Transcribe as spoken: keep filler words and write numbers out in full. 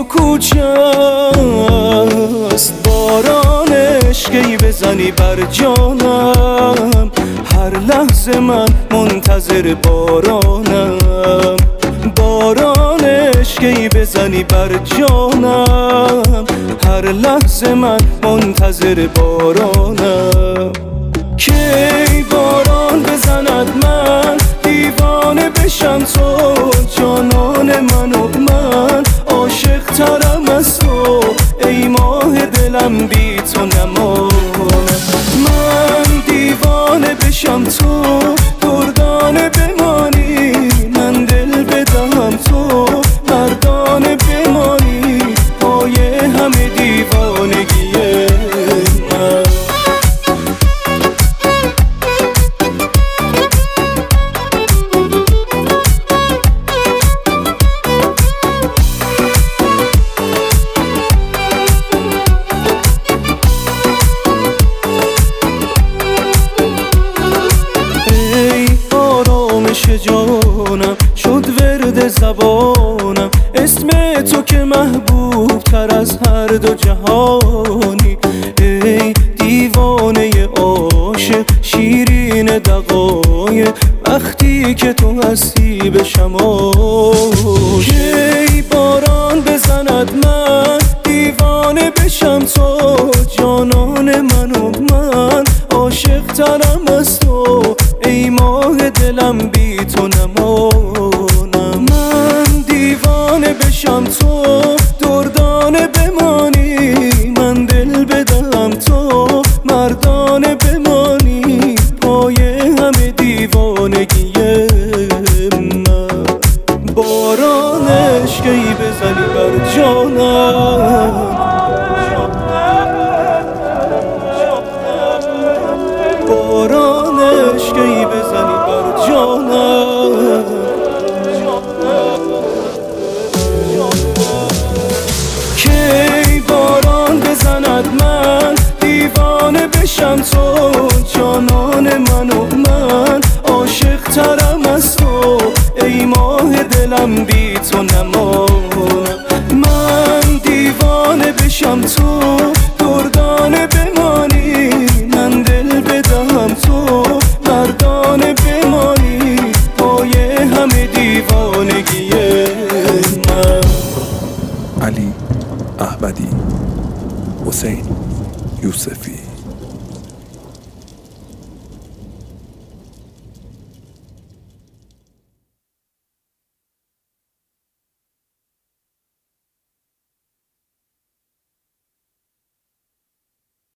تو کوچه است، باران عشقی بزنی بر جانم، هر لحظه من منتظر بارانم. باران عشقی بزنی بر جانم، هر لحظه من منتظر بارانم. کی باران بزند من دیوانه بشم تو، جانان من و من عاشق ترم از تو، ای ماه دلم بی تو نمانم. من دیوانه بشم تو، دردانه بمانی، من دل بدهم تو، مردانه بمانی، پای همه دیوانگی من. جانم شد ورد زبانم، اسم تو که محبوب تر از هر دو جهانی. ای دیوانه عاشق شیرین دقایق، وقتی که تو هستی بشم عاشق. کی باران بزند من دیوانه بشم تو، جانان من و من عاشق ترم از تو، ای ماه دلم بی تو نمانم. من دیوانه بشم تو، دردانه بمانی، من دل بدم تو، مردانه بمانی، پای همه دیوانگی من. باران عشقی بزنی بر جانم، باران عشقی بزنی بر جانم. کی باران بزند من دیوانه بشم تو، جانان من و من عاشق ترم از تو، ای ماه دلم بی تو نمانم. من دیوانه بشم تو، دردانه بمانی، من دل بدهم تو، مردانه بمانی، پای همه دیوانگی من. علی احمدی، حسین یوسفی.